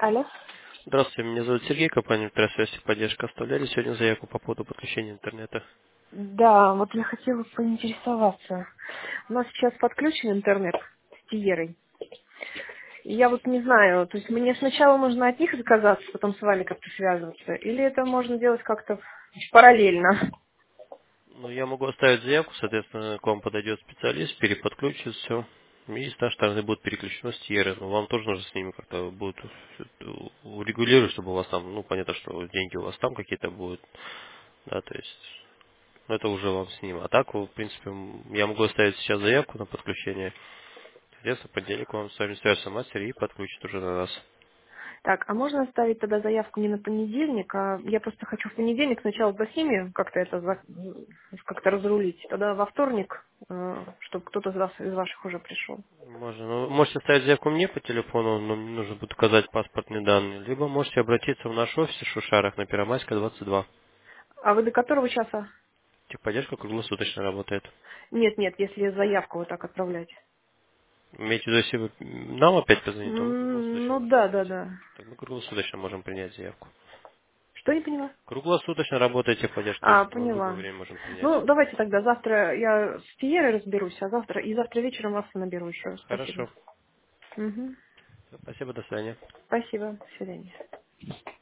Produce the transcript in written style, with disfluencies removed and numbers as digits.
Алло. Здравствуйте, меня зовут Сергей, компания «Интерсвязь и поддержка». Оставляли сегодня заявку по поводу подключения интернета. Да, вот я хотела поинтересоваться. У нас сейчас подключен интернет с Тиерой. И я вот не знаю, то есть мне сначала нужно от них отказаться, потом с вами как-то связываться, или это можно делать как-то параллельно? Ну, я могу оставить заявку, соответственно, к вам подойдет специалист, переподключит все. И с нашей стороны будет переключено с Тиеры. Но вам тоже нужно с ними как-то будет урегулировать, чтобы у вас там, ну, понятно, что деньги у вас там какие-то будут, да, то есть, ну, это уже вам с ним. А так, в принципе, я могу оставить сейчас заявку на подключение. Соответственно, в понедельник вам с вами свяжется мастер и подключит уже на нас. Так, а можно оставить тогда заявку не на понедельник, а я просто хочу в понедельник сначала с ними как-то это как-то разрулить, тогда во вторник, чтобы кто-то из ваших уже пришел. Можно. Ну, можете оставить заявку мне по телефону, но мне нужно будет указать паспортные данные. Либо можете обратиться в наш офис в Шушарах на Первомайская, 22. А вы до которого часа? Техподдержка круглосуточно работает. Нет, нет, если заявку вот так отправлять. Имеете в виду, если вы нам опять позвонить, то мы круглосуточно Ну можем да, да, принять. да. Так мы круглосуточно можем принять заявку. Что не поняла? Круглосуточно работает техподдержка, то есть А, в любое поняла. время можем принять. Ну, давайте тогда завтра я с Пьерой разберусь, а завтра вечером вас наберу еще раз. Спасибо. Хорошо. Угу. Спасибо, до свидания. Спасибо. До свидания.